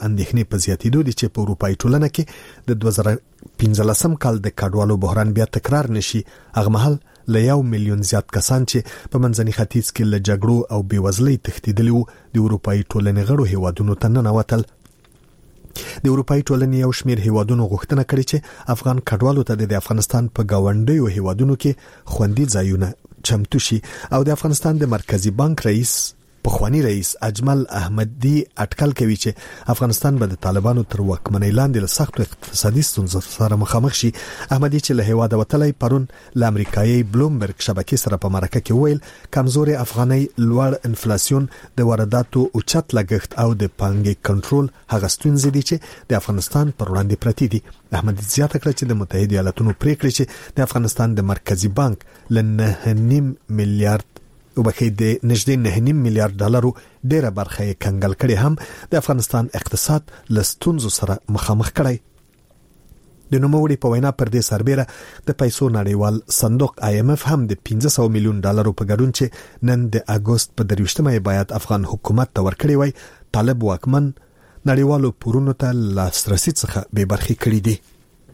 اندېښنې په زیاتېدو دي چې په اروپאי ټولنه کې د 2015 کال د کډوالو بحران بیا تکرار نشي. هغه مهال له 1 میلیون زیات کسان چې په منځني ختیځ کې له جګړو او بیوزلۍ تښتېدلي وو د اروپאי ټولنې غړو هیوادونو ته ننوتل. د اروپאי ټولنې یو شمېر هیوادونو غوښتنه کړې چې افغان کډوالو ته د افغانستان په گاونډیو هیوادونو کې خوندي ځایونه چمتو شي. او د افغانستان د مرکزی بانک پخوانی رئیس اجمل احمدی اټکل کوي چې افغانستان به د طالبانو تر واکمنۍ لاندې له سخت اقتصادي ستونزو سره مخامخ شي. احمدی چې له هیواده وتلی پرون له امریکایي بلومبرګ شبکې سره په مرکه کې ویل کمزوري افغاني لوړ انفلیسیون د وارداتو اوچت لګښت او د پانګې کنټرول هغه ستونزې دي چې د افغانستان پر وړاندې پرتې دي. احمدی زیاته کړه چې د متحده ایالاتونو پریکړه چې د افغانستان د مرکزی بانک ل 9.5 میلیارډ وبخید نږدې 9.5 میلیارډ ډالرو ډیره برخه یې کنګل کړي هم د افغانستان اقتصاد لستونزو سره مخامخ کړي. د نوموړي په وینا پر دې سربېره د پیسو نړیوال صندوق IMF هم د 500 میلیون ډالرو په ګډون چې نن د اگست په 23مه باید افغان حکومت ته ورکړي وای طالب واکمن نړیوالو پورونو ته لاسرسي څخه به برخي کړي دي.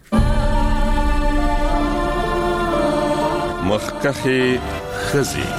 مخکخه خزي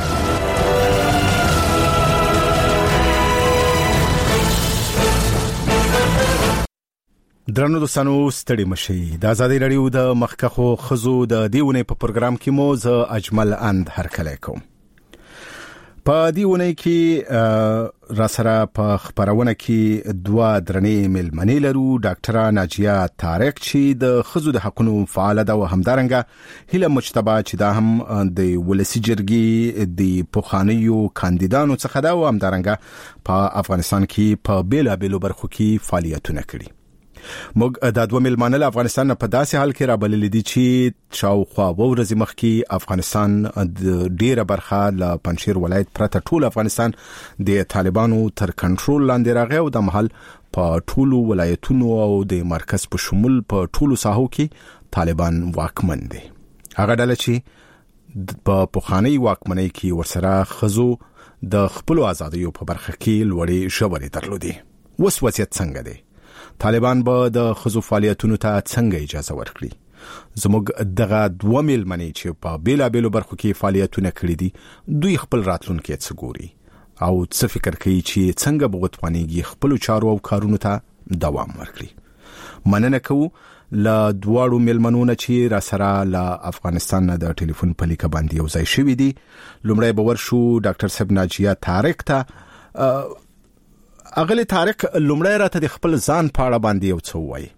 درنو دوستانو ستړي مشي. د آزادۍ رادیو د مخکخو خزو د دیونه په پروګرام کې مو ز اجمل اند هرکلی کوم. په دیونه کې را سره په خبرونه کې دوه درنې ملمنې لرو. ډاکټره ناجیه طارق چې د خزو د حقوقو فعال ده او همدارنګه هیله مجتبی چې دا هم د ولسی جرګې د پوخانیو کاندیدانو څخه ده او همدارنګه په افغانستان کې په بیلابېلو برخو کې فعالیتونه کړي. موږ د دوه ملمانه افغانستان په داسې حال کې را بلل دي چې شاوخوا ورځې مخکې افغانستان د ډیره برخه له پنځیر ولایت پرته ټول افغانستان د طالبانو تر کنټرول لاندې راغی او د محل په ټولو ولایتونو او د مرکز په شمول په ټولو ساحو کې طالبان واکمن دي. هغه ډله چې په پوخانی واکمنۍ کې ورسره خزو د خپل ازادیو په برخه کې لوړې ژورې درلودي. وس وضعیت څنګه دی؟ طالبان به د خزو فعالیتونو ته څنګه اجازه ورکړي؟ زموږ دغه دوه ملمنې چې په بیلابېلو برخو کې فعالیتونه کړي دي دوی خپل راتلونکي څه ګوري او څه فکر کوي چې څنګه به وتوانیږي خپل چارو او کارونو ته دوام ورکړي. مننه کوو له دواړو ملمنونو چې را سره له افغانستان د ټلیفون په لیکه باندې یو ځای شوي دي. لومړی به ورشو ډاکټر صاحب ناجیه طارق ته. اغلی طارق لومړی راته د خپل ځان په اړه باندې یو څه وایي.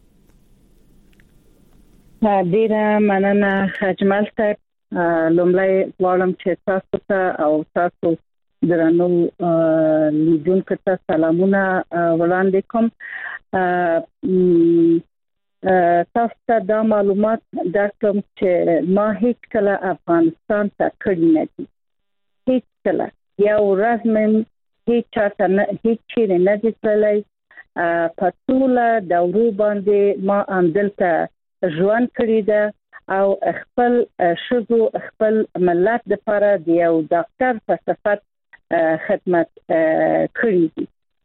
ډیره مننه اجمل صاحب. لومړی غواړم چې تاسو ته او تاسو درنو لیدونکو ته سلامونه وړاندې کوم. تاسو ته دا معلومات درکوم چې ما هیڅ کله افغانستان ته کړی نه دي. هیڅ کله یو ورځ مې هیڅ چاته هیڅ چیرې نه دي تللی. په ټوله دورو باندې ما همدلته ژوند کړی ده او خپل شګو خپل ملت لپاره د یو ډاکټر په صفت خدمت کړی دي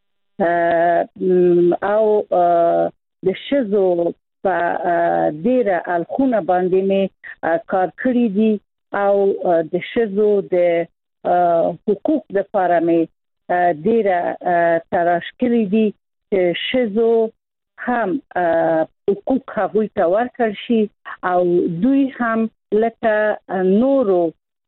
او د شګو په ډیره الخونه باندې مې کار کړی دي او د شګو د حقوق لپاره مې ډیره تلاش کړی دي چې شزو هم حقوق هغوی ته ورکړل شي او دوی هم لکه نورو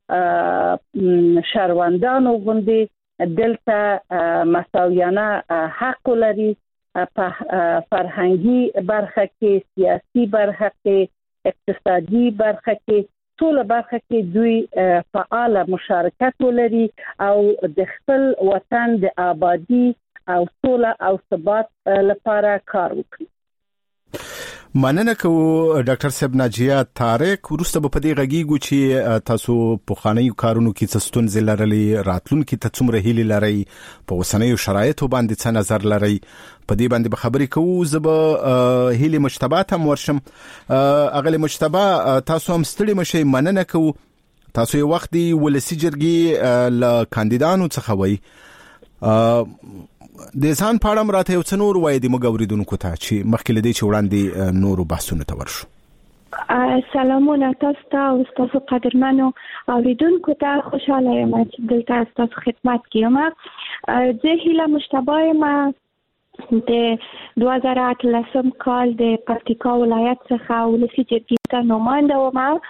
شهروندانو غوندې دلته مساویانه حق لري. په فرهنګي برخه کې، سیاسي برخه کې، اقتصادي برخه کې، ټول برخه کې دوی فعال مشارکت ولري او د خپل وطن د آبادی او سوله او ثبات لپاره کار وکړي. مننه کوو ډاکټر صاحب ناجیه طارق. وروسته به په دې غږیږو چې تاسو په خانه‌یو کارونو کې څه ستونزې لرلې، راتلونکي ته څومره هیلې لرئ، په اوسنیو شرایطو باندې څه نظر لرئ، په دې باندې به خبرې کوو. زه به هیلې مجتبی ته ورشم. اغلی مجتبی تاسو هم ستړي مشئ. مننه کوو. تاسو یو وخت دی ولسی جرګې له کاندیدانو څخه وای. د ځان په اړه راته یو څه نور وایي د موږ اوریدونکو ته چې مخکې لدی چې وړاندې نورو بحثونو ته ورشو. سلامونه تاسو ته او تاسو قدرمنو اوریدونکو ته، خوشاله یم چې دلته تاسو خدمت کوم. زه هیله مشتبه یم د 2018 کال د پکتیکا ولایت څخه ولسی جرګې ته نماینده وم.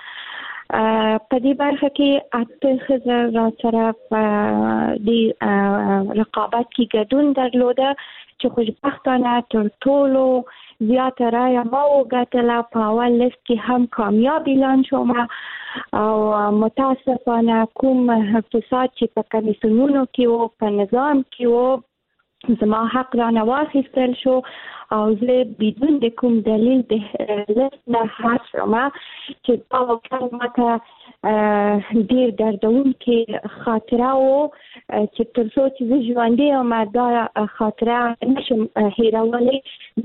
په دې برخه کې اته ښځې راسره په دې رقابت کې ګډون درلوده چې خوشبختانه تر ټولو زیاته رایه ما وګټله. په اول لیست کې هم کامیاب اعلان شوم او متاسفانه کوم فساد چې په کمیسیونونو کې و، په نظام کې و، زما حق رانه واخیستل شو او زه بدون د کوم دلیل د لیست نه حذف شوم چې دا واقعا ماته ډېر دردونکې خاطره و چې تر څو چې زه ژوندی یم دا خاطره نشم هیرولی،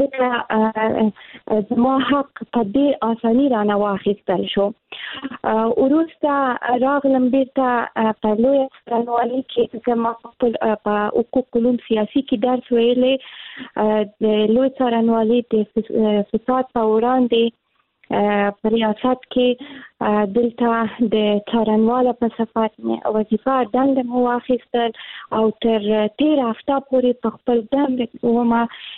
ځکه زما حق په ډېر اساني رانه واخیستل شو. وروسته راغلم بیرته په لویه څارنوالۍ کې چې ما په حقوق علوم سیاسي کې درس ویلی. د لوی څارنوالۍ د فساد په وړاندې په ریاست کې دلته د څارنواله په صفت وظیفه دنده مو واخیستل او تر 13 هفته پورې په خپل دنده وم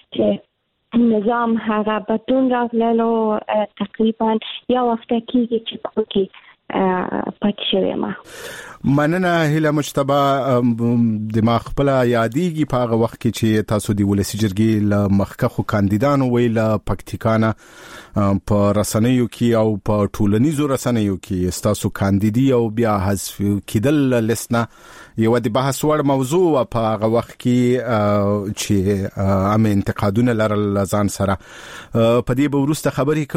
چې نظام هغه بدلون راغللو. تقریبا یو هفته کېږي چې په کې پاتې شوی یم. مننه هیله مجتبی. د ما خپل یادېږي په هغه وخت کې چې تاسو د ولسی جرګې له مخکښو کاندیدانو ویل پکتیکانه په رسنیو کې او په ټولنیزو رسنیو کې تاسو کاندیدي او بیا حذف کېدل لسنه یو د بحث وړ موضوع په هغه وخت کې چې عام انتقادونه لرل ځان سره. په دې به وروسته خبرې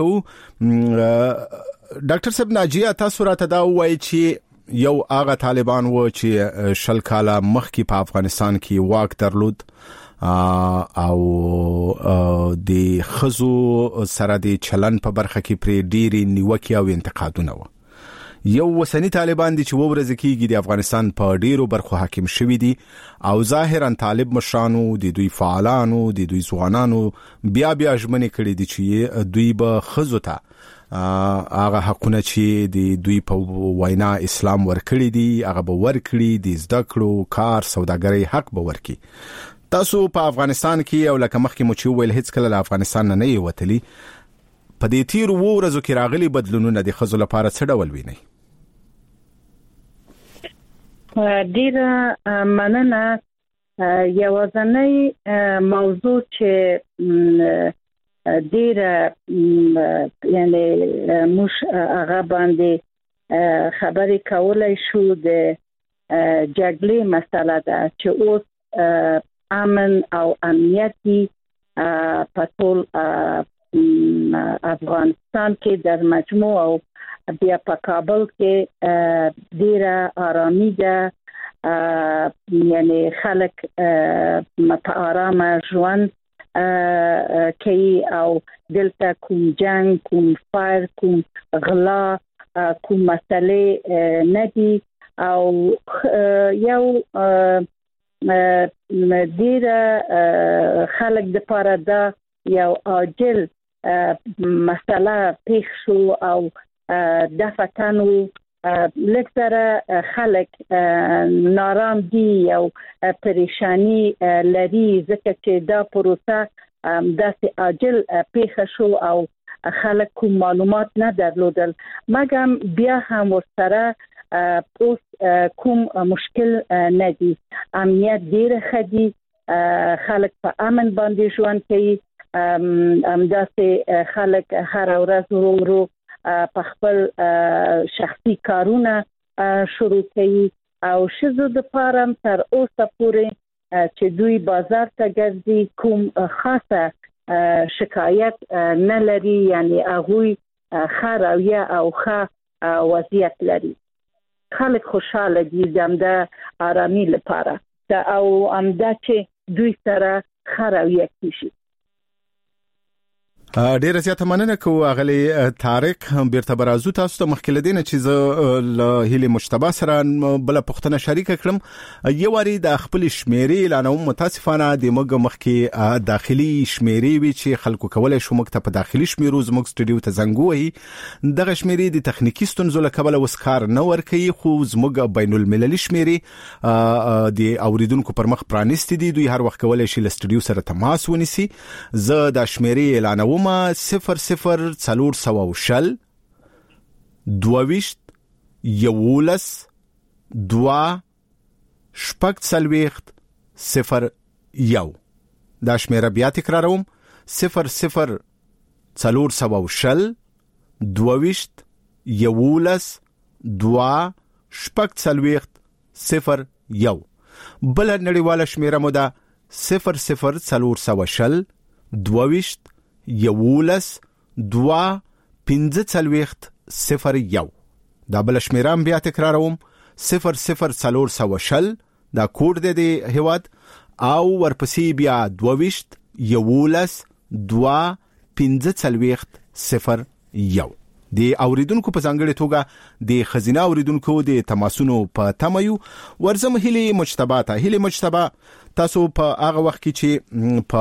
کوو. ډاکټر صاحب ناجیه، تاسو راته دا وایي چې یو هغه طالبان و چې 10 کاله مخکې په افغانستان کې واک درلود او د خزو سره د چلن په برخه کې پرې ډېری نیوکې او انتقادونه و. یو وسنی طالبان دي چې ورځ کېږي د افغانستان په ډیرو برخو حاکم شوي دي او ظاهرا طالب مشرانو د دوی فعالانو د دوی ځوانانو بیا ژمنې کړې دي چې دوی به خزو ته هغه حقونه چې د دوی په وینا اسلام ورکړي دي هغه به ورکړي، د زده کړو، کار، سوداګرۍ حق به ورکړي. تاسو په افغانستان کې او لکه مخکې مو چې ویل هیڅ کله له افغانستان نه یې وتلی، په دې تیر ورځو کې راغلي بدلونونه د ښځو لپاره څه ډول وینئ؟ ډیره مننه. یوازنۍ موضوع چې ډیره یعنی موږ هغه باندې خبرې کولای شو د جګړې مسله ده چې اوس امن او امنیتي په ټول افغانستان کې در مجموع او بیا په کابل کې ډیره آرامي ده. یعنی خلک په آرامه ژوند کوي او دلته کوم جنگ، کوم فایر، کوم غلا، کوم مسئله نه دي او یو ډیره خلک د پاره دا یو عاجل مسئله پیښ شو او دفتن لکسره خلک نارام دي او پریشانی لري ځکه چې دا پروسه داسې عاجل پیښه شو او خلک کوم معلومات نه درلودل. مګر بیا هم ورسره اوس کوم مشکل نه دي. امنیت ډیر ښه دي، خلک په امن باندې ژوند کوي. همداسې خلک هر ورځ ورو په خپل شخصي کارونه شروع کوي او ښځو دپاره تر اوسه پورې چې دوی بازار ته ګرځي کوم خاصه شکایت نه لري، یعنی هغوی ښه رویه او ښه وضعیت لري. خلک خوشحاله دي د همده آرامي لپاره او همدا چې دوی سره ښه رویه کیږي. ډیر زیاته مننه کوم اغلی طارق بیرته برازو تاسو ته مخکله دینه چې له هیله مجتبی سره بل پښتنه شریک کړم یو واری د خپل شمیرې اعلان متاسفانه د مګ مخکې داخلي شمیرې وی چې خلکو کولای شو مکتب په داخلي شمیرو زموږ سټډیو ته زنګ وهي دغه شمیرې د تخنیکی ستونزو له کبله وسکار نه ورکي خو زموږ بین المللي شمیرې د اوریدونکو پر مخ پرانیستي دي دوی هر وخت کولای شي له سټډیو سره تماس ونیسي زه د شمیرې اعلانوم 00 22 یولس 2 شپږ څلوېښت 01 دا شمیره بیا تکراروم 00 22 یولس 2 شپږ څلوېښت 01 بل نړیواله شمیره مو ده 00 22 یولس 2 پنځه څلوېښت 01 دا بل شمیره بیا تکراروم 00 دا کوډ دی هواد او ورپسې بیا 22 یولس 2 پنځه څلوېښت 01 د اوریدونکو په ځانګړي توګه د خزینه اوریدونکو د تماسونو په تمایو ورزم هیله مجتبی تاسو په هغه وخت کې چې په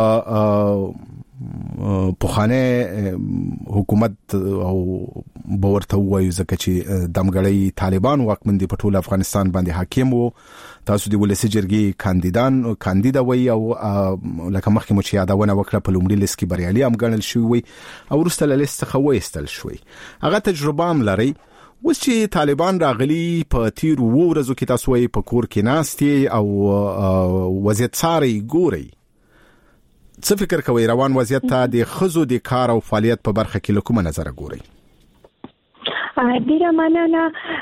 پوخانه حکومت او باورته وایي ځکه چې دمګړی طالبان واکمن دي په ټول افغانستان باندې حاکم وو تاسو د ولسی جرګي کاندیدا وایي او لکه مخکې مو چې یادونه وکړه په لومړي لیست کې بریالي هم ګڼل شوی وي او وروسته له لیست څخه وایستل شوی هغه تجربه هم لري اوس چې طالبان راغلي په تیر ورځو کې تاسو یې په کور کې ناستي او وضعیت ساري ګوري څه فکر کوي روان وضعیت ته د خزو د کار او فعالیت په برخه کې کومه نظر ګوري ډیره مننه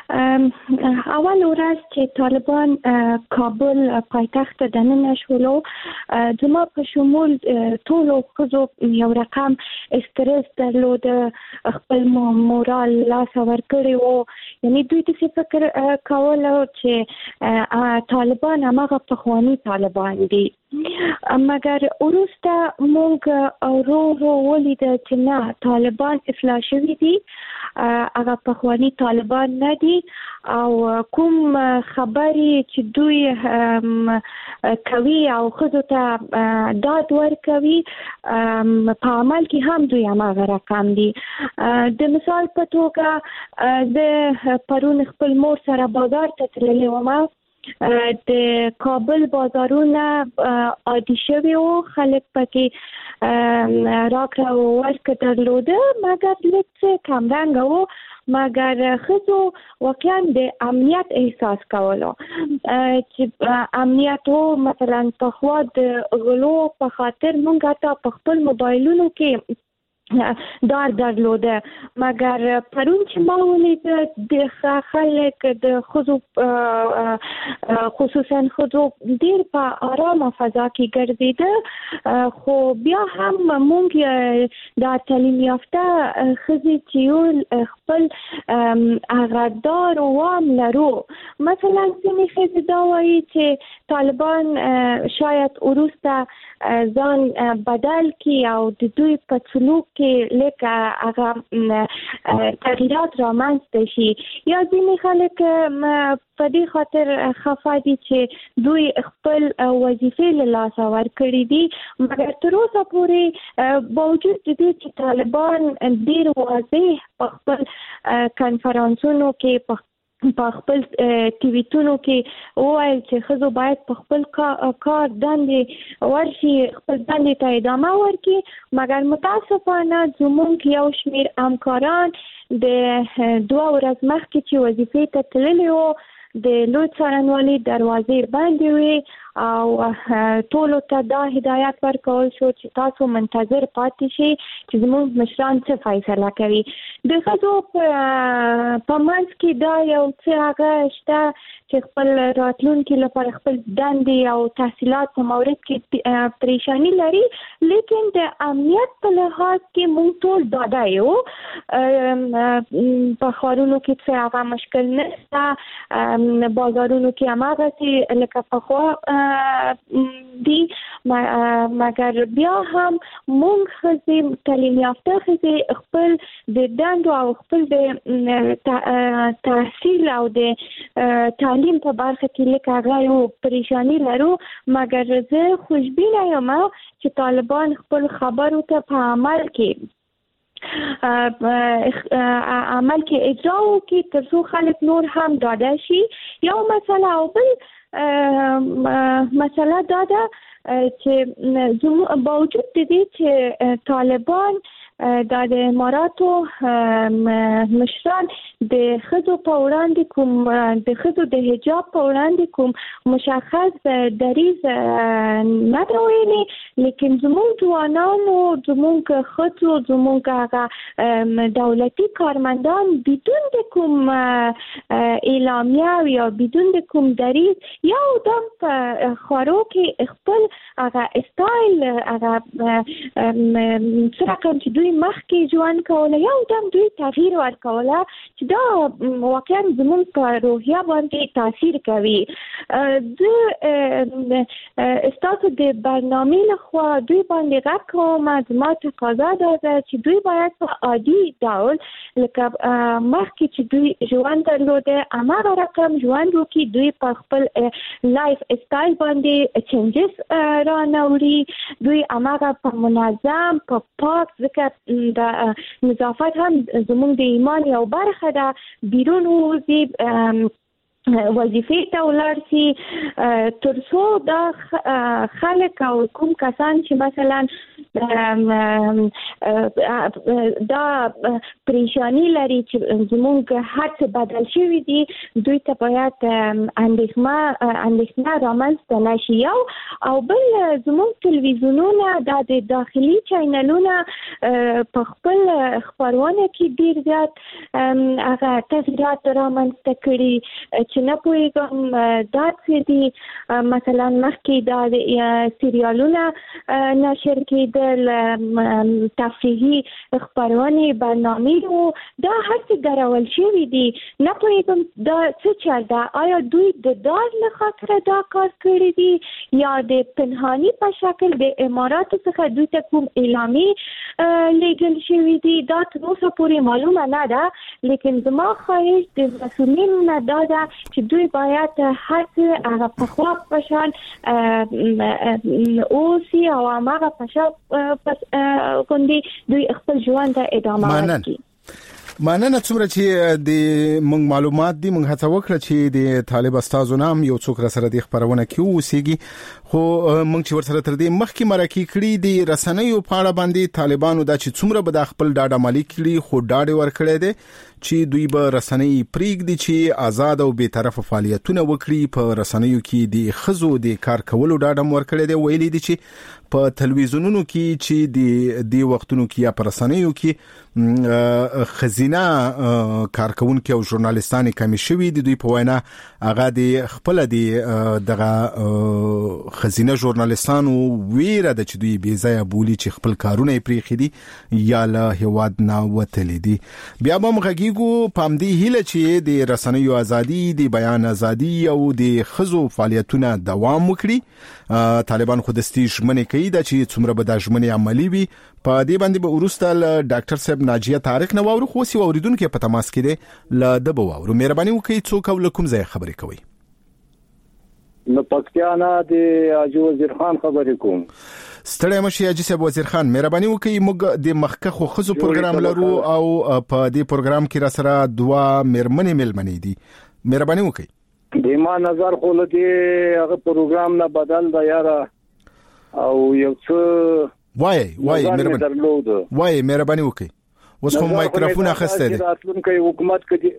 اول ورځ چې طالبان کابل پایتخت دننه شولو زما په شمول ټول خزو یو رقم استرس درلود خپل مورال لاس ورکړي وو یعنی دوی د فکر کولو چې طالبان هغه پخوانی طالبان دي مګر وروسته موږ ورو ولید چې نه طالبان اصلاح شوي دي هغه پخوانی طالبان نه دي او کوم خبري چې دوی کوي او خزو ته داد ورکوي په عمل کې هم دوی هغه رقم دي د مثال په توګه د پرون خپل مور سره بازار ته تللې وم د کابل بازارونه عادي شوي او خلک پکې راکړه ورکړه درلوده مګر لږ کم رنګ وو مګر خزو واقعا د امنیت احساس کولو چې امنیت وو مثلا په خوا د غلو په خاطر مونږ ته په خپل موبایلونو کې درلوده مګر پرون چې ما ولید د خلک د خزو خصوصا خزو ډیر په آرامه فضا کې ګرځیده خو بیا هم مونږ د تعلیم یافته خزي چې خپل اغدار او وام لرو مثلا ځینې خزي دا وایي چې طالبان شاید وروسته ځان بدل کی او د دوی په سلوک کې لکه هغه تغییرات رامنځته شي یا ځینې خلک په دې خاطر خفه دي چې دوی خپل وظیفې له لاسه ورکړي دي مګر تر اوسه پورې باوجود د دې چې طالبان ډېر واضح په خپل کنفرانسونو کې په خپل ټیویټونو کې وایي چې خزو باید په خپل کار دندې ورشي خپل دندې ته ادامه ورکړي مګر متاسفانه زموږ یو شمېر همکاران د 2 ورځې مخکې چې وظیفې ته تللي وو د لوی څارنوالۍ دروازې بندې وې او ټولو ته دا هدایت ورکول شو چې تاسو منتظر پاتې شئ چې زموږ مشران څه فیصله کوي د ښځو په منځ کې دا یو څه هغه شته چې خپل راتلونکي لپاره خپل دندې او تحصیلات په مورد کې پریشانی لري لیکن د امنیت په لحاظ کې موږ ټول ډاډه یو په ښارونو کې څه هغه مشکل نشته بازارونو کې هماغسې لکه پخوا دي مګر بیا هم مونږ خزي تعلیم یافته خزي خپل د دندو او خپل د تحصیل او د تعلیم په برخه کې لکه یو پریشانی لرو مګر زه خوشبینه یم چې طالبان خپل خبرو ته په عمل کې اجرا وکړي ترڅو خلک نور هم ډاډه شي. یو مسله او بل مسله دا ده چې باوجود د دې چې طالبان د اماراتو مشران د ښځو په وړاندې کوم د ښځو د حجاب په وړاندې کوم مشخص دریځ نه دی ویلي، لیکن زموږ ځوانانو زموږ ښځو زموږ هغه دولتي کارمندان بدون د کوم اعلامیه یا بدون د کوم دریځ یو دم په خورو کې خپل هغه استایل هغه څرګند چې دوی مخکې ژوند کوله یو دم دوی تغییر ورکوله چې دا واقعا زموږ په روحیه باندې تاثیر کوي. ستاسو د برنامې لخوا دوی باندې غږ کوم، زما تقاضا دا ده چې دوی باید په عادي ډول لکه مخکې چې دوی ژوند درلوده هماغه رقم ژوند وکړي، دوی په خپل لایف استایل باندې چینجز رانوړي، دوی هماغه په منظم په پاک ځکه د نظافت هم زموږ د ایمان یو برخه ده، بیرون ووځي وظیفې ته ولاړ شي ترڅو دا خلک او کوم کسان چې مثلا دا پریشانی لري چې زموږ هر څه بدل شوي دي دوی ته باید اندېښنه رامنځته نشي. یو او بل زموږ تلویزیونونه دا د داخلي چینلونه په خپل خپرونه کې ډیر زیات هغه تغییرات رامنځته کړي چې نه پوهېږم دا څه دي. مثلا مخکې دا سریالونه نشر کېدل، تفریحي خپرونې برنامې وو، دا هر څه درول شوي دي. نه پوهېږم دا څه چل ده، آیا دوی د دار له خاطره دا کار کړی دي یا د پنهاني په شکل د اماراتو څخه دوی ته کوم اعلامیې لیږل شوي دي، دا تر اوسه پورې معلومه نه ده. لیکن زما خواهش د مسؤلینو نه دا ده چې دوی باید هر څه هغه پخوا په شان اوسي او هغه په شان غوندې دوی خپل ژوند ته ادامه ورکړي. مننه. څومره چې د موږ معلومات دي موږ هڅه وکړه چې د طالب استادو نام یو څوک را سره د خبرونه کې وسیږي، خو موږ چې ورسره تر دې مخکې مرکه کړې د رسنیو په اړه باندې طالبانو دا چې څومره به د خپل ډاډه مالی کړي خو ډاډ ورکړي دي چې دوی به رسنۍ پریږدي چې آزاد او به طرفه فعالیتونه وکړي. په رسنیو کې د خزو د کار کولو ډاډ ورکړي دي، ویلي دي چې په تلویزیونونو کې چې د وختونو کې یا پر رسنیو کې خزینه کارکونکو او ژورنالیستان کمی شوي دي. دوی په وینا هغه د خپل دغه خزینه ژورنالیستانو ویره د چې دوی بې ځای بولی چې خپل کارونه پریخي دي یا له هواد نه وتلی دي. بیا به مغږیګو پام دی هله چې د رسنیو ازادي، د بیان ازادي او د خزو فعالیتونه دوام وکړي. طالبان خودستي ژمنه کوي دا چې څومره به د ژمنې عملی وي. په دې باندې به ورسته ډاکټر صاحب ناجیه طارق نو اورو خو سی اوریدونکو په تماس کې دي ل دبو اورو. مهرباني وکړئ څوک او کوم ځای خبرې کوي؟ نو پکتیانا د حاجی وزیر خان خبرې کوم. ستړی مشي حاجی صاحب وزیر خان، مهرباني وکړئ موږ د مخکخو خزو پروګرام لرو او په دې پروګرام کې را سره دوا مېرمنې دي، مهرباني وکړئ. د ما نظر خو له دې هغه پروګرام نه بدل دا یاره او یو څه وای مهرباني وکړئ. اوس کوم مایکروفون اخسته دي. راتلونکي حکومت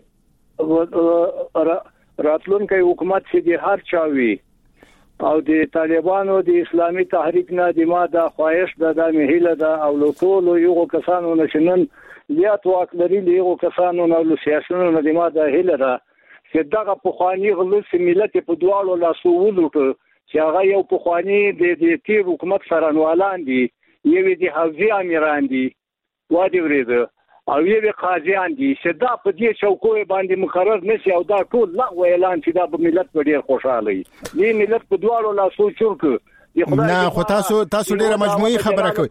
چې د هر چاوي او د طالبانو د اسلامي تحریک نه د ما د خواهش د مهله ده او له ټول یو کسانو نشنن زیات واک لري له کسانو نه له سیاسيونو نه د ما د هله ده چې دغه پخوانی غلط ملت په دواړو لاسو وځوټ چې هغه یو پخوانی د تیر حکومت سره نوالان دي، یوه د حوزې امیران دي وادي ورېده او یې قاضیان دي چې دا په دې چوکو باندې مقرر نشي او دا ټول لغوه اعلان چې دا په ملت په ډیر خوشاله وي دې ملت په دواړو لاسو چورک نه خو تاسو ډیره مجموعي خبره کوي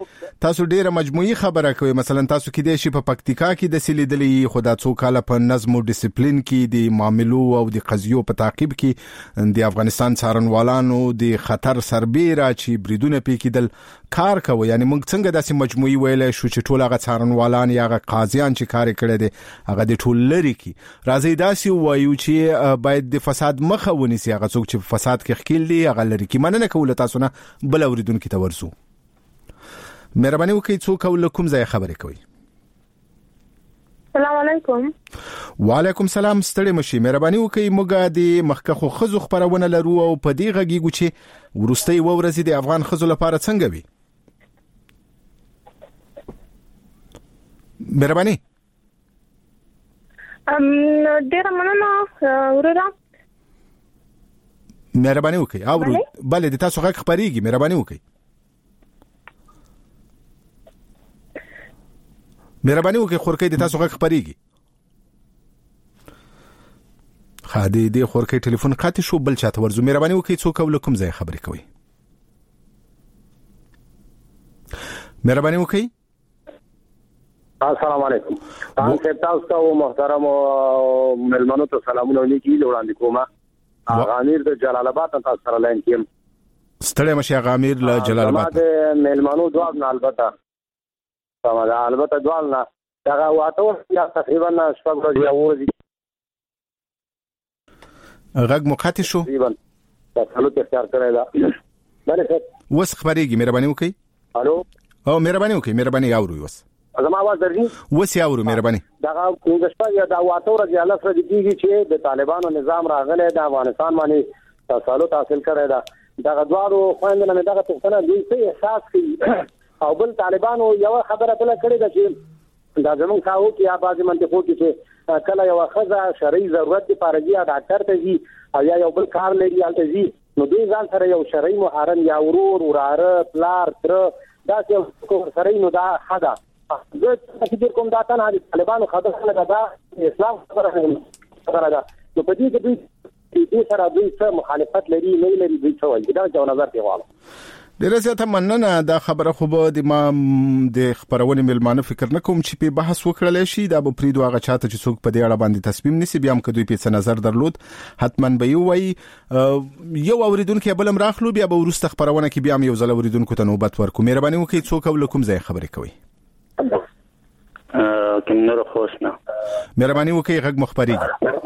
مثلا تاسو کې د شي په پکتیکا کې د سلیدلې خدا څو کاله په نظم او ډیسپلین کې د معاملو او د قضیو په تعقیب کې د افغانستان څارنوالانو د خطر سربېره چې بریدونه پې کېدل کار کوي یعنی موږ څنګه داسې مجموعي ویل شو چې ټول هغه څارنوالان یا هغه قاضیان چې کار کړي دي هغه د ټول لري کې راځي داسې وایو چې باید د فساد مخه ونیسي هغه څوک چې فساد کې خکیل دي هغه لري کې مننه کوله تاسو نه بل اوریدونکو ته ورسو مهرباني وکړئ څوک او کوم ځای خبرې کوي السلام علیکم وعلیکم السلام ستړي مشي مهرباني وکړئ موږ د مخکخو خزو خبرونه لرو او په دې غږیږو چې ورستي ورځي د افغان خزو لپاره څنګه وي مهرباني ډیر مننه ورته مهرباني وکړئ او بله د تاسو غږ خبريږي مهرباني وکړئ خورکې د تاسو غږ خبريږي خادي د خورکې ټلیفون قاطع شو بل چاته ورزو مهرباني وکړئ څوک او کوم ځای خبرې کوي مهرباني وکړئ السلام علیکم تاسو ته محترم ملمنو ته سلامونه لیکي وړاندې کومه غامیر د جلال آباد تاسو سره لاین کیم ستړي مشه غامیر له جلال آباد د ملمنو دوه نه البته سمه البته دوه نه دا واټو یا تقریبا شپږ ورځې اورځي غږ مقاطع شو تقریبا تاسو ته اختیار کړی دا بله وس خبريږي مهرباني وکړئ الو او مهرباني وکړئ مهرباني اورو وس زما आवाज درځي وس اورو مهرباني دا څنګه شپه یا دا واټو ورځې الله سره دي چې د طالبانو نظام راغله د افغانستان باندې تسلط حاصل کړی دا غدوارو خويندنه مې دغه څنګه دوی څه احساس کوي او بل طالبانو یو خبره بل کړی دا چې دا زمون کاو کې یا بعضی منطقو کې چې کله یو خزه شرعي ضرورت لپاره دی ډاکټر ته ځي او یا یو بل کار لري الته ځي نو دوی ځان سره یو شرعي محرم یا ورور وراره پلار تر دا چې سره نو دا حدا زه چې کوم دا ته نه طالبانو خبره ده اسلام خبره ده نو په دې کې دوی سره دوی څه مخالفت لري نه لري دوی څه وایي دا یو نظر دی واله ډیره زیاته مننه دا خبره خو به د ما د خبرونې ملمانه فکر نه کوم چې په بحث وکړل شي دا به پریدو هغه چاته چې څوک په دې اړه باندې تصمیم نیسي بیا هم کدوې په څه نظر درلود حتما به یو اوریدونکو بلم راخلو بیا به ورسته خبرونه کې بیا هم یو ځل اوریدونکو ته نوبت ورکو مهرباني وکړئ څوک او کوم ځای خبرې کوي کمنور خوشنا مهرباني وکړئ غږ مخبريږي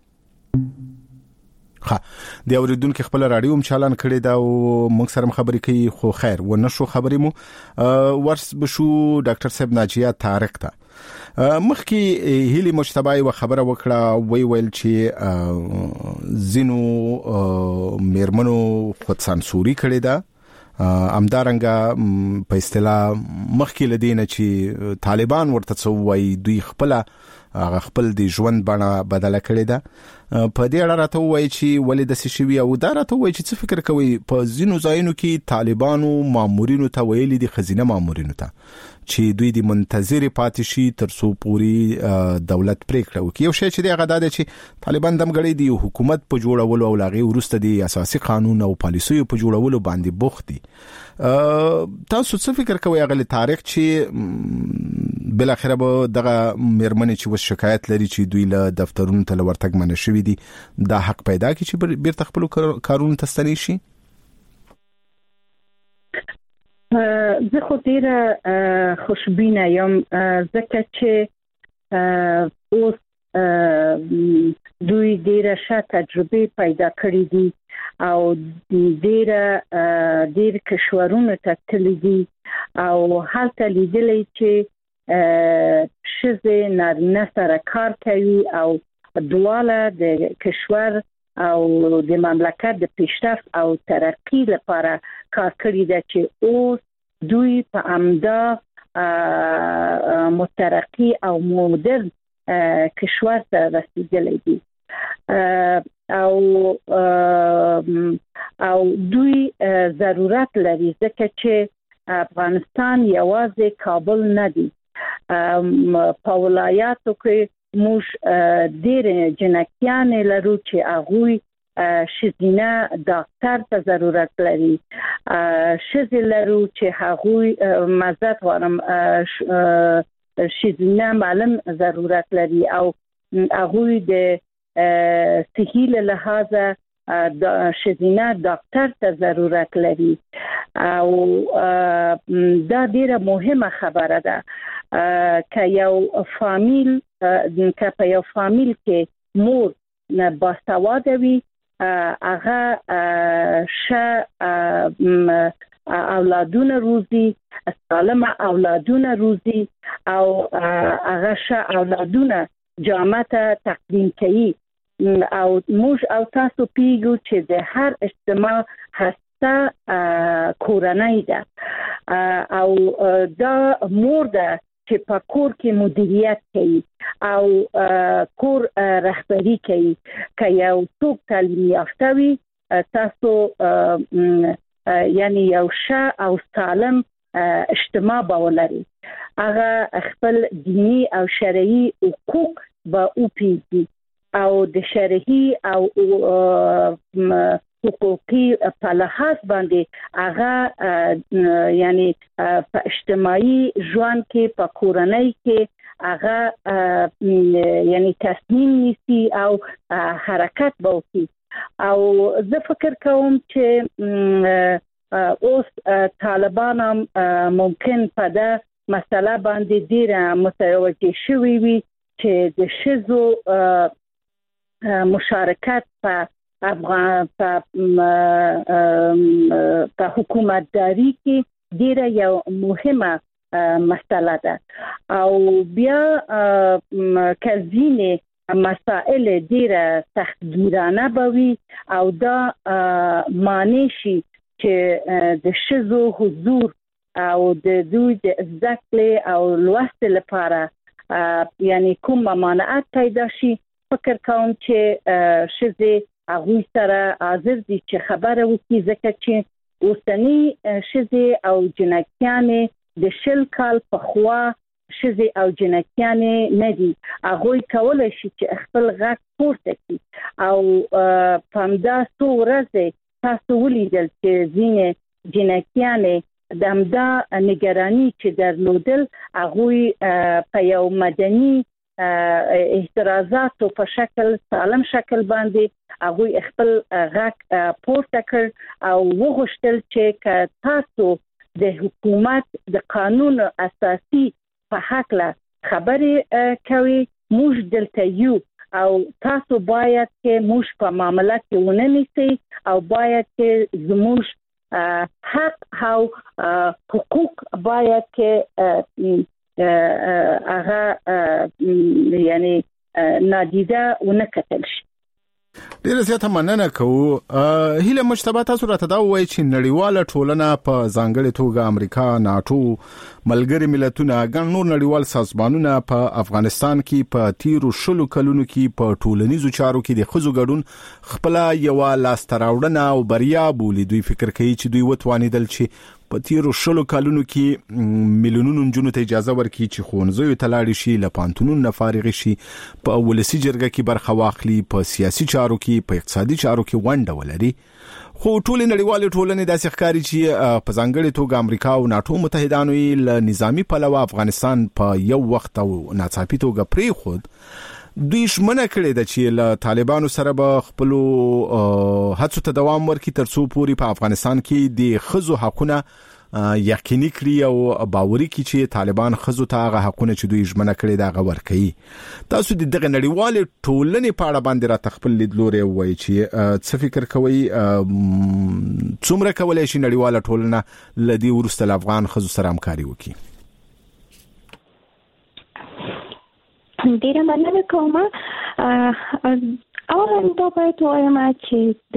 د اوریدونکو خپل رادیو هم چالان کړی دا او موږ سره خبرې کوي خو خیر و نه شو خبرې مو ورس بشو ډاکټر صاحب ناجیه طارق ته مخکې هیلي مجتبی و خبره وکړه ویل چې زینو میرمنو خود سانسوري کړی دا امدارنګه په اصطلاح مخکې لدینه چې طالبان ورته څو وای دوی خپل د ژوند بڼه بدله کړې ده په دې اړه راته وایي چې ولې د سشوي او دا راته وایي چې څه فکر کوي په ځینو ځایونو کې طالبانو مامورینو ته ویلي دي خزینه مامورینو ته چې دوی د منتظر پاتې شي تر څو پوری دولت پریکړه وکړي یو شی چې دی هغه دا دی چې طالبان دمګړي دي حکومت په جوړولو او لاغي ورسته دي اساسي قانون او پالیسیو په جوړولو باندې بوخت دي تاسو څه فکر کوئ هغه تاریخ چې بل اخره به دغه مرمنې چې وس شکایت لري چې دوی له دفترونو ته ورتګ منع شوی دي دا حق پیدا کی چې بیرته خپل کارونه تستنی شي زه خو ډیره خوشبینه یم ځکه چې اوس دوی ډیره ښه تجربه پیدا کړې دي او ډیر کشورونو ته تللي دي او هلته لیدلې چې شزه نارینه سره کار کوي او دواله د کشور او د مملکت د پیشرفت او ترقی لپاره کار کړی دی چې اوس دوی په امدا مترقی او مدرن کشور ته رسیدلی دي او دوی ضرورت لري ځکه چې افغانستان یوازې کابل نه دی په ولایاتو کې موږ ډېر جنکیان لرو چې هغه شذینه ډاکټر ته ضرورت لري شذ لرو چې هغه مزد غواړم شذینه معلم ضرورت لري او هغه د صحي له لحاظه شذینه ډاکټر ته ضرورت لري او دا ډیره مهمه خبره ده که یو فامیل کې مور باسواده وي هغه اولادونه روزي سالم اولادونه روزي او هغه اولادونه جامعه تقدیم کوي او موږ او تاسو پیګو چې د هر اجتماع هسته کورنۍ ده او دا مور ده چې په کور کې مدیریت کوي او کور رهبری کوي که یو څوک تعلیم یافته وي تاسو یعنی یو او سالم اجتماع باولري هغه خپل دینی او شرعي حقوق به اوپیږي او د شرعي او حقوقي په لحاظ باندې هغه یعنی په اجتماعي ژوند کې په کورنۍ کې هغه یعنی تصمیم نیسي او حرکت وکړي او زه فکر کوم چې اوس طالبان هم ممکن په دا مسله باندې ډیره متوجه شوي وي چې د ښځو مشارکت په حکومتداري کې ډیره یو مهمه مسله ده او بیا کزینه مسائل ډیره تخدیرانه بوي او دا معنی شي چې د ښځو حضور او د دوی د ذکر او لوست لپاره یعنی کوم ممانعت پیدا شي فکر کوم چې ښځې هغه سره حاضر دي چې خبره وکړي ځکه چې اوسنی ښځې او جنکیانې د شل کال په خوا ښځې او جنکیانې نه دي هغه کولای شي چې خپل غږ پورته کړي او په همدا څو ورځې تاسو ولیدل چې ځینې جنکیانې د همدا نگرانی چې درلودل هغه په یو مدني اعتراضات په شکل سالم شکل باندې هغه خپل غږ پورته کړ او وغوښتل چې تاسو د حکومت د قانون اساسي په حق له خبرې کوي موږ دلته یو او تاسو باید چې موږ په معاملې کې ونه نیسئ او باید چې زموږ حق او حقوق باید چې هغه یعنی نادیده ونکتل شي. ډیره زیاته مننه کوو. هیله مجتبی تاسو راته دا وایي چې نړیواله ټولنه په ځانګړې توګه امریکا ناتو ملګری ملتونه ګڼ نور نړیوال سازمانونه په افغانستان کې په تیرو 20 کلونو کې په ټولنیزو چارو کې د ښځو ګډون خپل یو لاستراوړنه او بریا بولي. دوی فکر کوي چې دوی وتوانیدل چې په تیرو 20 کلونو کې میلیونونو جنونو ته اجازه ورکړي چې ښوونځیو ته لاړ شي له پانتونونو نه فارغ شي په ولسی جرګه کې برخه واخلي په سیاسي چارو کې په اقتصادي چارو کې ونډه ولري. خو ټول نړیوال ټولنې داسې ښکاري چې په ځانګړې توګه امریکا او ناتو متحدانو له نظامی پلوه افغانستان په یو وخت او ناڅاپي توګه پرې خود دوی شمنه کړې ده چې له طالبانو سره به خپل هڅو ته دوام ورکړي ترڅو پوري په افغانستان کې د ښځو حقونه یقیني کړي او باوري کړي چې طالبان ښځو ته هغه حقونه چې دوی ژمنه کړې ده هغه ورکړي. تاسو د دغه نړیوالې ټولنې په اړه باندې را تخپل لیدلوري وایي چې څه فکر کوي څومره کولای شي نړیواله ټولنه لدی ورسته افغان ښځو سره همکاري وکړي؟ ډیره مننه کوم. اولا دا باید وایم چې د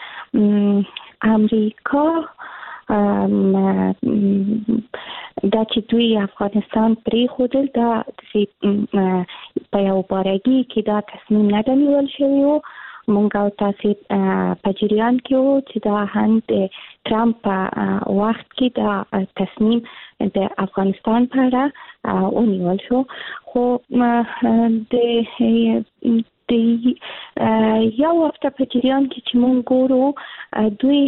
امریکا دا چې دوی افغانستان پرې خودل دا په یو بارګي کې دا تصمیم نه نیول شوی و. مونږ او تاسو په جریان کې وو چې دا هم د ټرمپ وخت کې دا تصمیم د افغانستان په اړه ونیول شو. خو د یو هفته په جریان کې چې مونږ ګورو دوی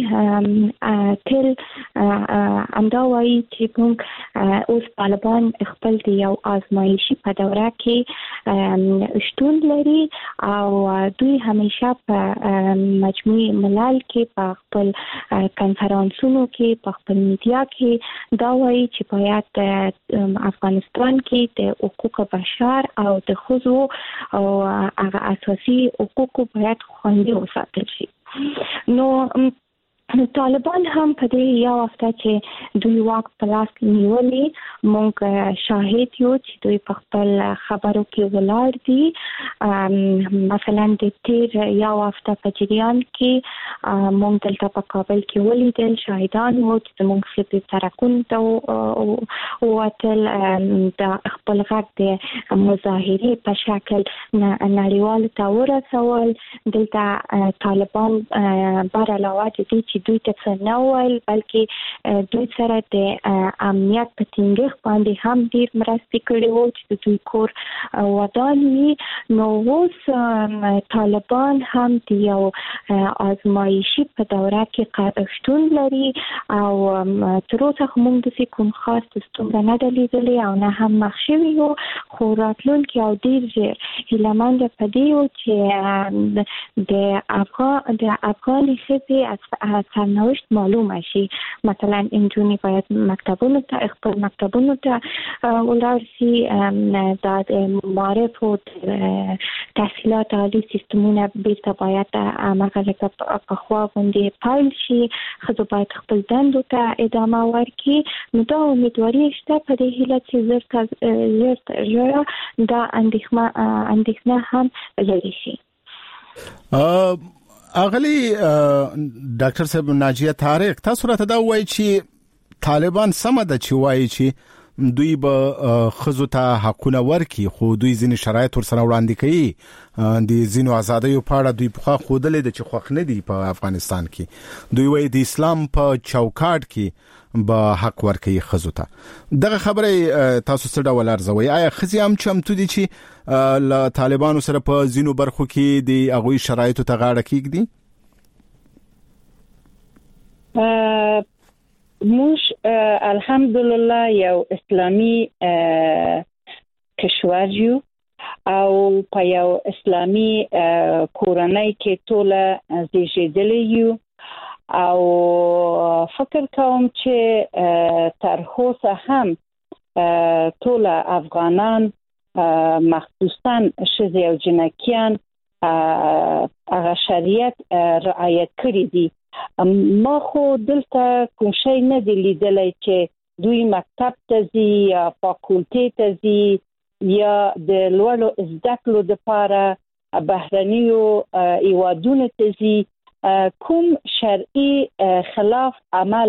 تل همدا وایي چې مونږ اوس طالبان خپل د یو آزمایشي په دوره کې شتون لري او دوی همیشه په مجموعي ملل کې په خپل کنفرانسونو کې په خپل میډیا کې دا وایي چې باید افغانستان کې د حقوق بشر او د ښځو او هغه اساسي حقوق باید خوندي وساتل شي. نو طالبان هم په دې یو هفته چې دوی واک په لاس نیولې مونږ شاهد یو چې دوی په خپل خبرو کې ولاړ دي. مثلا د تیر یو هفته په جریان کې مونږ دلته په کابل کې ولیدل شاهدان وو چې مونږ سپي ترکون ته ووتل د خپل غږ د مظاهرې په شکل نړیوالو ته ورسول. دلته طالبان بر علاوه دي چې دوی ته څه نه ویل بلکې دوی سره د امنیت په ټینګښت باندې هم ډیر مرستې کړې وو چې دوی کور ودان وي. نو اوس طالبان هم د یو آزمایشي په دوره کې شتون لري او تر اوسه موږ د کوم خاص ستونزه نه ده لیدلې او نه هم مخ شوي یو. خو راتلونکي او ډیر ژر هیلهمند په دې وو چې د افغان ښځې سرنوشت معلومه شي. مثلا انجونې باید خپل مکتبونو ته ولاړ شي، د معارف او تحصیلات عالی سیستمونه بیرته باید هماغه لکه پخوا غوندې پیل شي. ښځو باید خپل دندو ته ادامه ورکړي. نو دا امیدواري شته په دې هیله چې ژر دا اندېښنه هم لرې شي. اغلی ډاکټر صاحب ناجیه طارق، تاسو راته دا وایي چې طالبان سم ده چې وایي چې دوی به خزو ته حقونه ورکړي، خو دوی ځینې شرایط ورسره وړاندې کوي. د ځینو آزادیو په اړه دوی پخوا ښودلې ده چې خوښ نه دي په افغانستان کې. دوی وایي د اسلام په چوکاټ کې به حق ورکړي خزو ته. دغه خبره تاسو څه ډول ارزوي؟ آیا خزي هم چمتو دي چې له طالبانو سره په ځینو برخو کې د هغوی شرایطو ته غاړه کېږدي؟ موږ الحمدلله یو اسلامي کشور یو او په یو اسلامي کورنۍ کې ټول زیږیدلي یو او فکر کوم چې تر اوسه هم ټول افغانان مخصوصا ښځې او جنکیان هغه شریعت رعایت کړی دي. ما خو دلته کوم شی نه دی لیدلی چې دوی مکتب ته ځي یا فاکولټې ته ځي یا د لوړو زده کړو دپاره بهرنیو هیوادونو ته ځي. کوم شرعي خلاف عمل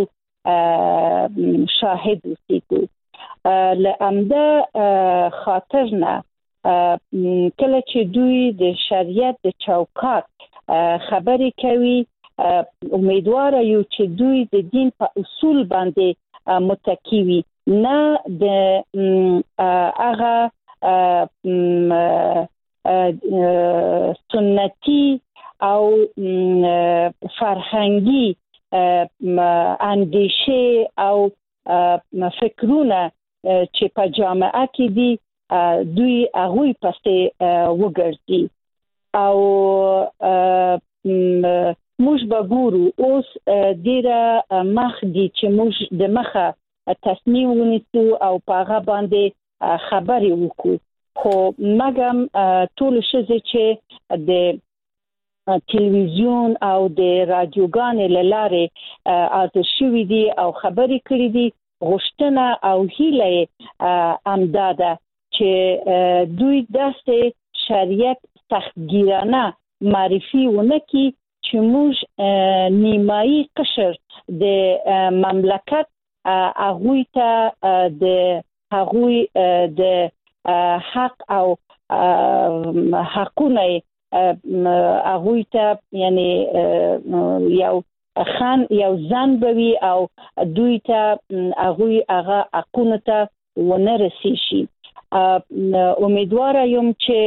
شاهد اوسېږو. له همده خاطر نه کله چې دوی د شریعت د چوکاټ خبرې کوي، امیدواره یو چې دوی د دین په اصول باندې متکی وي، نه د هغه سنتي او فرهنګي اندیشه او فکرونه چې په جامعه کې دي دوی هغوی پسې وګرځي. او موږ به ګورو اوس ډیره مخ دي چې موږ د مخه تصمیم ونیسو او په هغه باندې خبرې وکړو. خو مګم ټول ښځې چې د تلویزیون او د رادیوګانې له لارې حاضر شوي دي او خبرې کړې دي، غوښتنه او هیله یې همدا ده چې دوی داسې شریعت سختګیرانه معرفي ونه کړي چې موږ نیمایي قشر د مملکت هغوی ته د هغوی د حق او حقونه هغوی ته یعنی یو ځان بوي او دوی ته هغوی هغه حقونه ته ونه رسیږي. امیدوار یم چې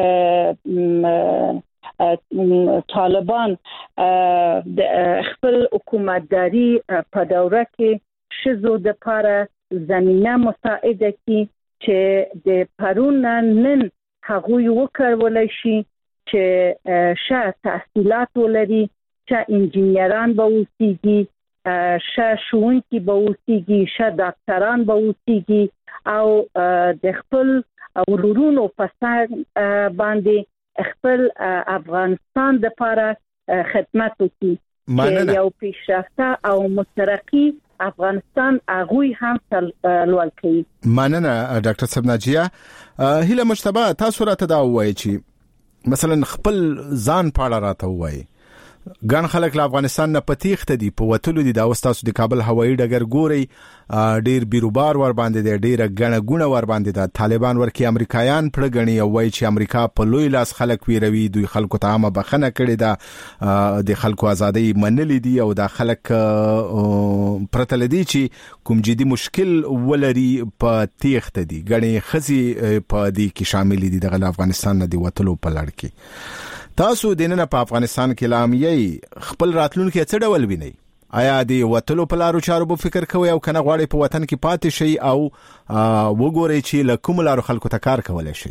طالبان خپل حکومتداري په دوره کې شزو د لپاره زمينه مساعده کړي چې د پرون نن هغه وکړول شي چې شاه تحصیلات ولري، چې انجینران به وسیږي، شاه شونکي به وسیږي، شاه ډاکټران به وسیږي او د خپل ورورونو په سر باندې خپل افغانستان لپاره خدمت وکړي چې یو پیشرفته او مترقي افغانستان هغه هم لوړ کړي. مننه ډاکټر صاحب ناجیه. هله مشتبه تاسو راته دا وایي چې مثلا خپل ځان پاړه راته وایي ګان خلک له افغانستان نه پتیخته دي په وتلو دي، دا واستاسو د کابل هوایي ډګر ګوري ډیر بیروبار ور باندې دی، ډیر غنه ګونه ور باندې دا طالبان ورکی امریکایان پړګنی او وایي چې امریکا په لوی لاس خلک ویروي، دوی خلکو ته عامه بخنه کړي دا د خلکو ازادي منلې دي او دا خلک پرته لدی چې کوم جدي مشکل ولري په تیخته دي غني خزي په دې کې شامل دي د افغانستان نه دی وتلو په لړ کې. تاسو دینه په افغانستان کې لامیي خپل راتلونکي څه ډول ویني؟ آیا دی وتلو په لارو چارو به فکر کوي او کنه غواړي په وطن کې پاتې شي او وګوري چې لکوم لارو خلکو ته کار کولای شي؟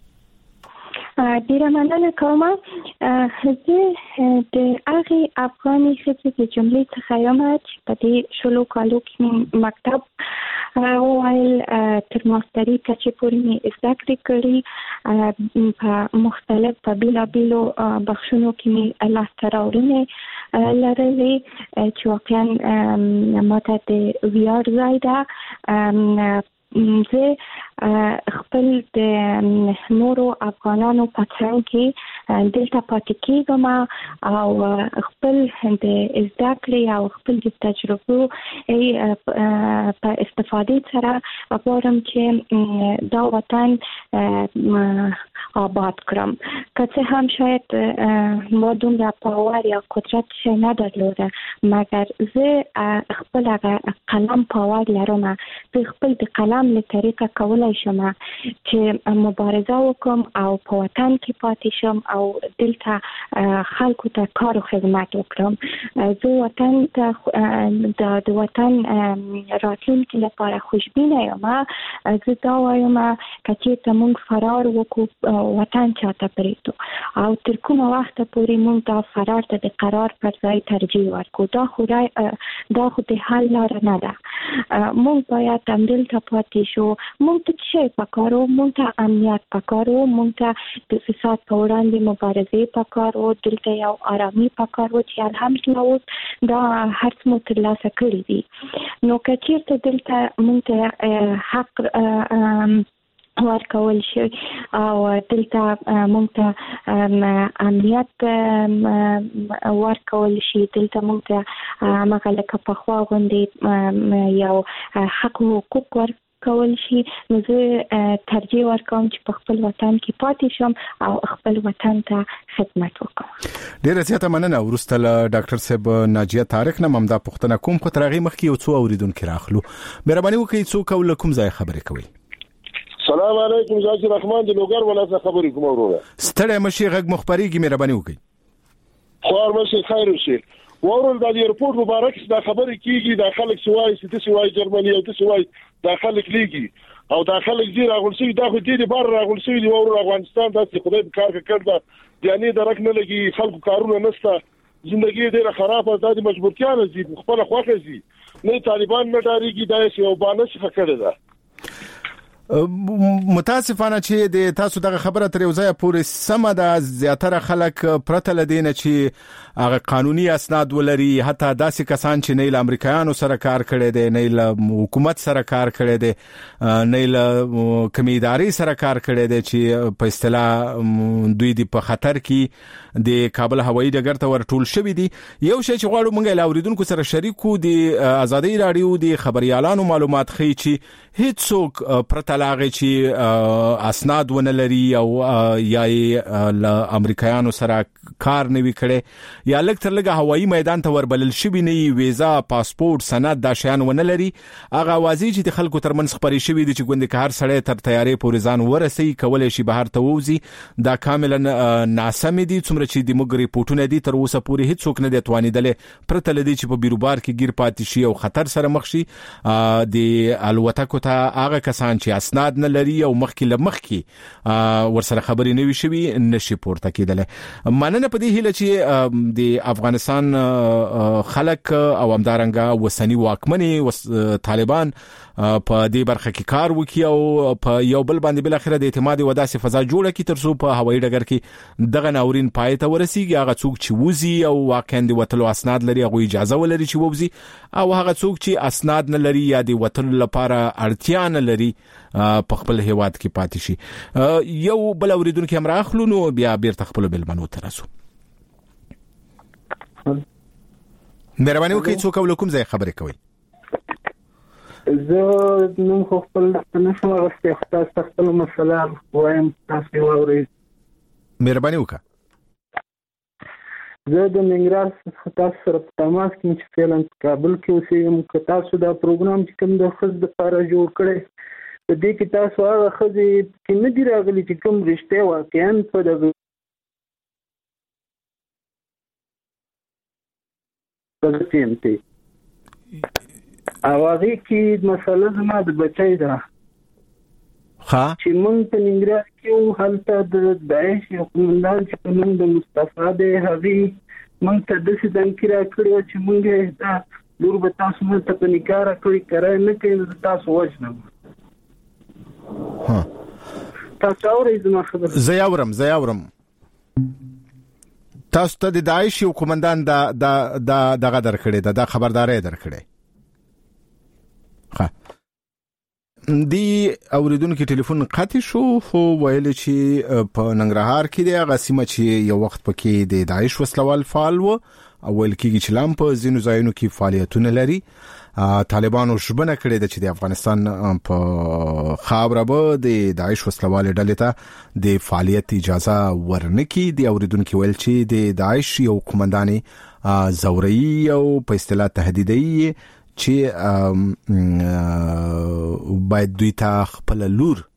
ډیره مننه کوم. زه د هغه افغاني خبرې د جملې څخه یم چې په دې شلو کالو کې مکتب وایل تر ماستري کچې پورې مې زده کړې کړې، په مختلف په بیلابیلو بخشونو کې مې لاسته راوړنې لرلې چې واقعا ماته د ویاړ ځای ده. زه خپل د نورو افغانانو په څنګ کې دلته پاتې کېږم او خپل د زده کړې او خپل د تجربو په استفادې سره غواړم چې دا وطن آباد کړم. که څه هم شاید ما دومره پاور یا قدرت نه درلوده، مګر زه خپل قلم پاور لرم، زه خپل د قلم له طریقه کولای شم چې مبارزه وکم او په وطن کې پاتې شم او دلته خلکو ته کار او خدمت وکړم. زه وطن ته د وطن راتلونکي لپاره خوشبینه یم. زه دا وایم که چېرته موږ فرار وکړو وطن چاته پرېږدو او تر کومه وخته پورې موږ دا فرار ته د قرار پر ځای ترجیح ورکړو، دا خو د حل لاره نه ده. موږ باید همدلته پاتې شو. موږ ته څه پکارو؟ موږ ته امنیت پکارو، موږ ته د فساد په وړاندې مبارزې پکارو، دلته یو آرامي پکارو چې الحمدلله اوس دا هر څه مو ترلاسه کړي دي. نو که چېرته دلته موږ ته حق ورکول شي او دلته موږ ته امنیت ورکول شي، دلته موږ ته هغه لکه پخوا غوندې یو حق او حقوق ورکول شي، نو زه ترجیح ورکوم چې په خپل وطن کې پاتې شم او خپل وطن ته خدمت وکړم. ډیره زیاته مننه. ورسته ډاکټر صاحب ناجیه طارق نه ممدا پښتنه کوم خو ترغه مخکې یو څو اوریدونکو راخلو. مهرباني وکړئ څوک او کوم ځای خبرې کوي؟ السلام علیکم، زاجر رحمان د لوګر ولایت خبرې کوم وروره. ستړی مشي غږ مخبريږي، مهرباني وکړئ. خور مشه خیر وشي. ورول د ایرپورټ مبارک دا خبرې کیږي، د خلک سوای چې سوای جرمني او سوای د خلک لیږي او د خلک زیرا غولسي دا خو دې بار راغولسي دی ورور افغانستان داسې خدای په کار کړدا یعنی درک نه لګي، خلکو کارونه نشته، ژوندۍ ډیره خرابه ده، د مجبورتیا نه زی خپل خوخه زی نه طالبان نه ډاریږي، دا یو باندې څه کړی ده. متاسفانه چې د تاسو دغه خبره تر یو ځای پورې سم ده. زیاتره خلک پرته لدینه چې هغه قانوني اسناد ولري، حتی داسې کسان چې نه له امریکایانو سره کار کړي دي، نه له حکومت سره کار کړي دي، نه له کمیداري سره کار کړي دي چې په اصطلاح دوی د په خطر کې د کابل هوایي ډګر ته ورټول شوی دي. یو شی چې غواړو مونږه لاوریدونکو سره شریکو د ازادي رادیو د خبريالانو معلومات خي چې هیڅ څوک پرته تعالی هغه چې اسناد ونه لري او یا ل امریکایانو سره کار نه وی کړي یا لکه تر لګه هوایی میدان ته وربلل شوی نه ویزا پاسپورت سند دا شیان ونه لري هغه وازی چې د خلکو ترمنځ خبري شوی دي چې ګوند که هر سړی تر تیارې پورې ځان ورسي کولای شي بهر ته ووزي دا کاملا ناسم دي څومره چې د موږ ریپورتونه دي تر اوسه پورې هیڅ څوک نه دی توانیدل پرته لدی چې په بیروبار کې گیر پاتې شي او خطر سره مخ شي د الوتکو ته هغه کسان چې اسناد نه لري او مخکې ورسره خبري نه وي شوی نشي پورته کېدل مننه په دې هیله چې د افغانستان خلک او همدارنګه وسنی واکمني طالبان په دې برخه کې کار وکړي او په یو بل باندې بل اخره د اعتماد او داسې فضا جوړه کړي ترڅو په هوایي ډګر کې دغه ناورین پای ته ورسیږي هغه څوک چې وزي او واقعا د وتلو اسناد لري هغه اجازه ولري چې ووزي او هغه څوک چې اسناد نه لري یا د وتلو لپاره اړتیا نه لري په خپل هیواد کې پاتې شي یو بل اوریدونکو هم راخلو نو بیا بیرته خپل بل منو ترسو مهرباني وکړئ څوک ولکم ځای خبرې کوي زه نو خپل نشم غوښتل تاسو خپل مسله وایم تاسو واورئ مهرباني وکړه زه د ننګرهار تاسو سره په تماس کې چې فعلا کابل کې اوسېږم که تاسو دا پروګرام چې کوم د خص د لپاره جوړ کړی په دې کې تاسو هغه خځې چې نه دي راغلي چې کوم رښتیا واقعا په دغه پرسنټي اواغي کې مسله زما د بچای ده چې مونږ په ننګرهار کې هلته د داعش یو قومندان چې په نوم د مصطفی دی هغه مونږ ته د څه دنکرا کړو چې مونږ دا لور به تاسو مونږ ته په نکاره کړی کرای نه کوي تاسو وژنم تاسو اورئ زما خبره زیاورم تاسو ته د داعش یو قومندان دغه درکړی دا خبرداري درکړی دی اوریدونکو ټلیفون قطع شو خو ویل چې په ننګرهار کې د غسیمه چې یو وخت پکې د داعش وسلوال فعال و او ویل کېږي چې لام په ځینو ځایونو کې فعالیتونه لري طالبانو شبنه کړې ده چې د افغانستان په خاوره به د داعش وسلوال ډلې ته د فعالیت اجازه ورنکړي دی اوریدونکو ویل چې د داعش یو قومنداني زوري او په اصطلاح تهدیدي چې باید دوی ته خپل لور